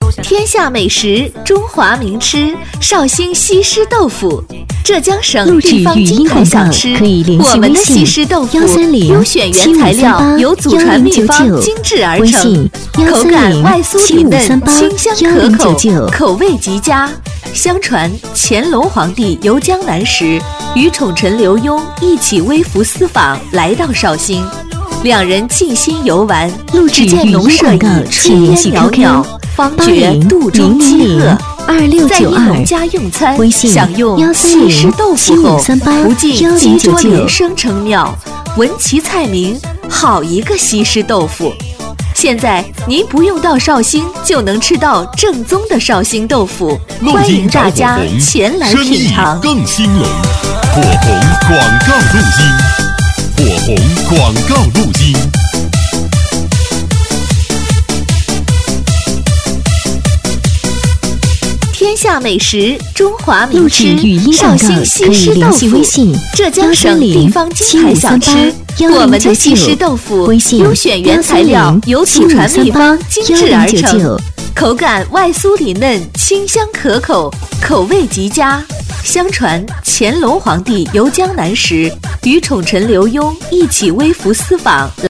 天下美食，中华名吃，绍兴西施豆腐。浙江省地方金牌小吃，我们的西施豆腐优选原材料，由祖传秘方精制而成，口感外酥里嫩，清香可口，口味极佳。相传乾隆皇帝游江南时，与宠臣刘墉一起微服私访，来到绍兴，两人尽心游玩，只见农舍已炊烟袅袅，方觉肚中饥饿。在一农家用餐，享用西施豆腐后，不禁鸡啄连声称妙，闻其菜名，好一个西施豆腐。现在您不用到绍兴就能吃到正宗的绍兴豆腐，欢迎大家前来品尝。 更兴隆，火红广告路径，火红广告路径。 天下美食，中华名吃，绍兴西施豆腐，浙江省地方金牌小吃。我们的西施豆腐优选原材料，由祖传秘方精制而成，口感外酥里嫩，清香可口，口味极佳。相传乾隆皇帝游江南时，与宠臣刘墉一起微服私访。